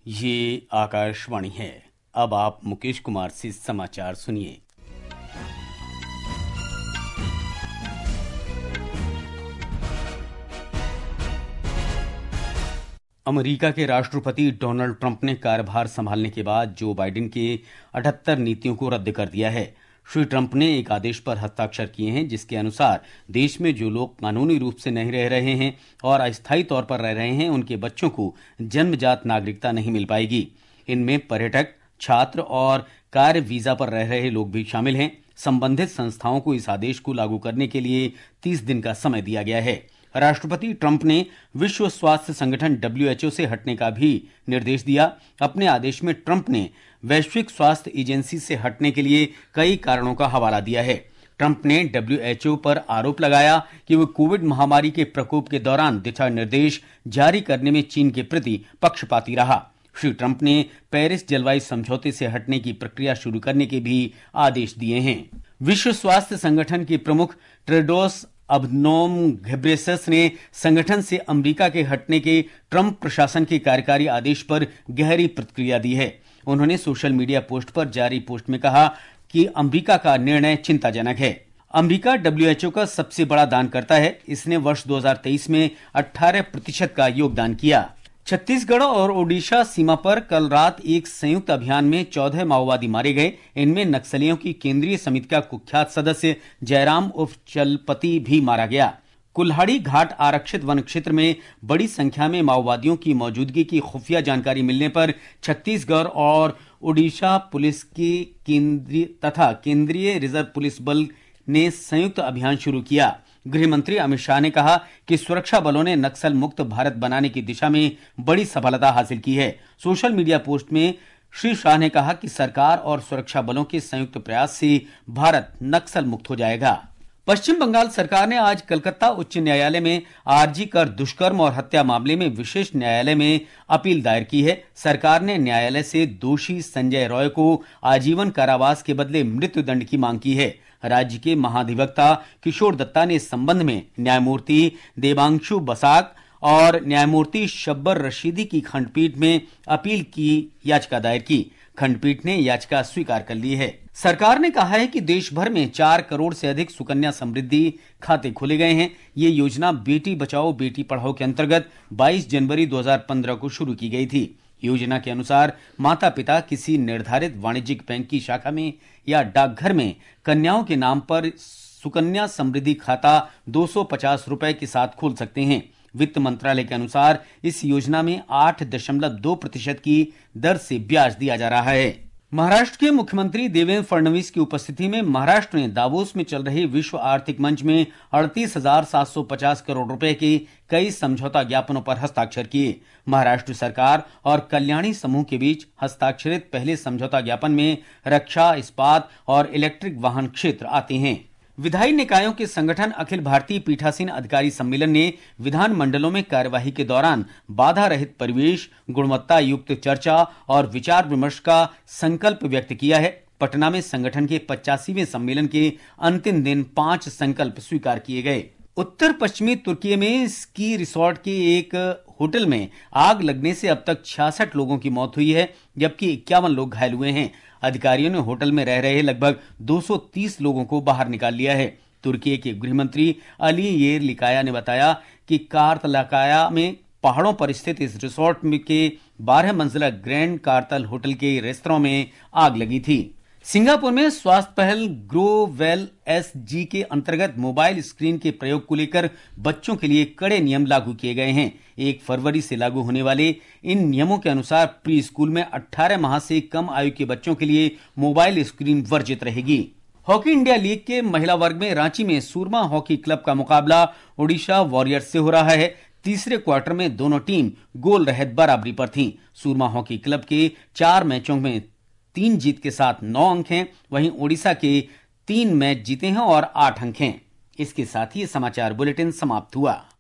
ये आकाशवाणी है। अब आप मुकेश कुमार से समाचार सुनिए। अमेरिका के राष्ट्रपति डोनाल्ड ट्रंप ने कार्यभार संभालने के बाद जो बाइडेन के 78 नीतियों को रद्द कर दिया है। श्री ट्रंप ने एक आदेश पर हस्ताक्षर किए हैं जिसके अनुसार देश में जो लोग कानूनी रूप से नहीं रह रहे हैं और अस्थायी तौर पर रह रहे हैं उनके बच्चों को जन्मजात नागरिकता नहीं मिल पाएगी। इनमें पर्यटक, छात्र और कार्य वीजा पर रह रहे लोग भी शामिल हैं। संबंधित संस्थाओं को इस आदेश को लागू करने के लिए 30 दिन का समय दिया गया है। राष्ट्रपति ट्रंप ने विश्व स्वास्थ्य संगठन WHO से हटने का भी निर्देश दिया। अपने आदेश में ट्रंप ने वैश्विक स्वास्थ्य एजेंसी से हटने के लिए कई कारणों का हवाला दिया है। ट्रंप ने WHO पर आरोप लगाया कि वह कोविड महामारी के प्रकोप के दौरान दिशा निर्देश जारी करने में चीन के प्रति पक्षपाती रहा। श्री ट्रंप ने पेरिस जलवायु समझौते से हटने की प्रक्रिया शुरू करने के भी आदेश दिए हैं। विश्व स्वास्थ्य संगठन के प्रमुख टेड्रोस अधनोम घेब्रेयेसस ने संगठन से अमेरिका के हटने के ट्रंप प्रशासन के कार्यकारी आदेश पर गहरी प्रतिक्रिया दी है। उन्होंने सोशल मीडिया पोस्ट पर जारी पोस्ट में कहा कि अमेरिका का निर्णय चिंताजनक है। अमेरिका WHO का सबसे बड़ा दानकर्ता है। इसने वर्ष 2023 में 18% का योगदान किया। छत्तीसगढ़ और ओडिशा सीमा पर कल रात एक संयुक्त अभियान में 14 माओवादी मारे गए। इनमें नक्सलियों की केंद्रीय समिति का कुख्यात सदस्य जयराम उर्फ चलपति भी मारा गया। कुल्हाड़ी घाट आरक्षित वन क्षेत्र में बड़ी संख्या में माओवादियों की मौजूदगी की खुफिया जानकारी मिलने पर छत्तीसगढ़ और ओडिशा पुलिस की केंद्रीय रिजर्व पुलिस बल ने संयुक्त अभियान शुरू किया। गृह मंत्री अमित शाह ने कहा कि सुरक्षा बलों ने नक्सल मुक्त भारत बनाने की दिशा में बड़ी सफलता हासिल की है। सोशल मीडिया पोस्ट में श्री शाह ने कहा कि सरकार और सुरक्षा बलों के संयुक्त प्रयास से भारत नक्सल मुक्त हो जाएगा। पश्चिम बंगाल सरकार ने आज कलकत्ता उच्च न्यायालय में आरजी कर दुष्कर्म और हत्या मामले में विशेष न्यायालय में अपील दायर की है। सरकार ने न्यायालय से दोषी संजय रॉय को आजीवन कारावास के बदले मृत्युदंड की मांग की है। राज्य के महाधिवक्ता किशोर दत्ता ने इस संबंध में न्यायमूर्ति देवांशु बसाक और न्यायमूर्ति शब्बर रशीदी की खंडपीठ में अपील की याचिका दायर की। खंडपीठ ने याचिका स्वीकार कर ली है। सरकार ने कहा है कि देश भर में 4 करोड़ से अधिक सुकन्या समृद्धि खाते खोले गए हैं। ये योजना बेटी बचाओ बेटी पढ़ाओ के अंतर्गत 22 जनवरी 2015 को शुरू की गई थी। योजना के अनुसार माता पिता किसी निर्धारित वाणिज्यिक बैंक की शाखा में या डाकघर में कन्याओं के नाम पर सुकन्या समृद्धि खाता 250 रुपए के साथ खोल सकते हैं। वित्त मंत्रालय के अनुसार इस योजना में 8.2% की दर से ब्याज दिया जा रहा है। महाराष्ट्र के मुख्यमंत्री देवेंद्र फडणवीस की उपस्थिति में महाराष्ट्र ने दावोस में चल रहे विश्व आर्थिक मंच में 38,750 करोड़ रुपए के कई समझौता ज्ञापनों पर हस्ताक्षर किए। महाराष्ट्र सरकार और कल्याणी समूह के बीच हस्ताक्षरित पहले समझौता ज्ञापन में रक्षा, इस्पात और इलेक्ट्रिक वाहन क्षेत्र आते हैं। विधायी निकायों के संगठन अखिल भारतीय पीठासीन अधिकारी सम्मेलन ने विधान मंडलों में कार्यवाही के दौरान बाधा रहित परिवेश, गुणवत्ता युक्त चर्चा और विचार विमर्श का संकल्प व्यक्त किया है। पटना में संगठन के 85वें सम्मेलन के अंतिम दिन 5 संकल्प स्वीकार किए गए। उत्तर पश्चिमी तुर्की में स्की रिसोर्ट के एक होटल में आग लगने से अब तक 66 लोगों की मौत हुई है, जबकि 51 लोग घायल हुए हैं। अधिकारियों ने होटल में रह रहे लगभग 230 लोगों को बाहर निकाल लिया है। तुर्की के गृह मंत्री अली येर लिकाया ने बताया कि कारतलाकाया में पहाड़ों पर स्थित इस रिसोर्ट के 12 मंजिला ग्रैंड कारतल होटल के रेस्तरां में आग लगी थी। सिंगापुर में स्वास्थ्य पहल ग्रो वेल SG के अंतर्गत मोबाइल स्क्रीन के प्रयोग को लेकर बच्चों के लिए कड़े नियम लागू किए गए हैं। 1 फरवरी से लागू होने वाले इन नियमों के अनुसार प्री स्कूल में 18 माह से कम आयु के बच्चों के लिए मोबाइल स्क्रीन वर्जित रहेगी। हॉकी इंडिया लीग के महिला वर्ग में रांची में सूरमा हॉकी क्लब का मुकाबला ओडिशा वॉरियर्स से हो रहा है। तीसरे क्वार्टर में दोनों टीम गोल रहित बराबरी पर थीं। सूरमा हॉकी क्लब के 4 मैचों में 3 जीत के साथ 9 अंक हैं, वहीं ओडिशा के 3 मैच जीते हैं और 8 अंक हैं। इसके साथ ही समाचार बुलेटिन समाप्त हुआ।